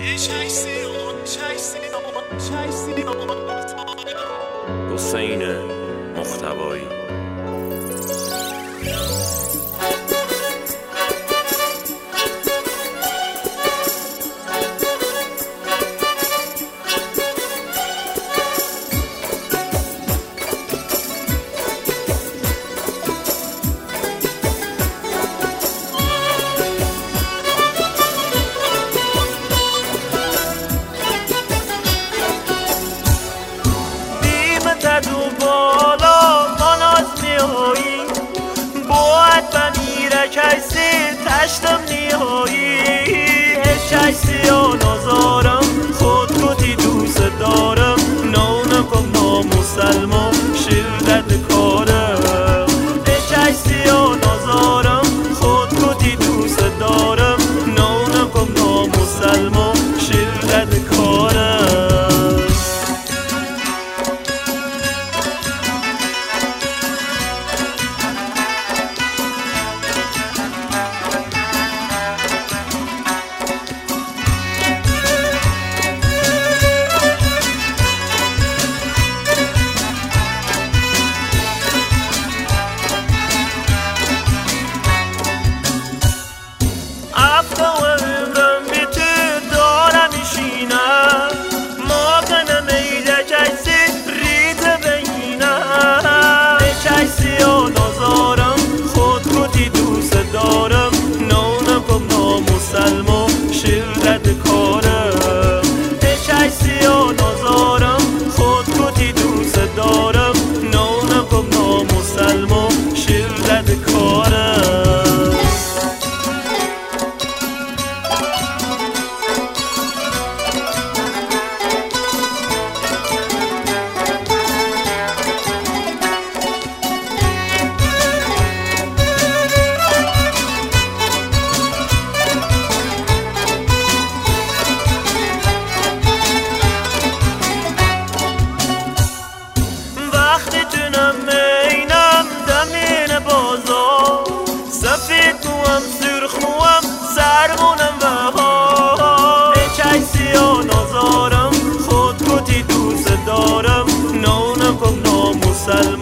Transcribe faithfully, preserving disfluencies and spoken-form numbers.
حسین محتوایی تو بالا من از نیایی باید بمیره کسی تشتم نیایی کسی ها نازارم خود کتی دوست دارم نونم کم نامسلمان شردت کارم کسی ها نازارم خود کتی دوست دارم نونم کم نامسلمان شردت کارم سفید موام سرخ موام سرمونم بهار کسی ها نازارم خود کتی دوست دارم نونم کم نامسلمان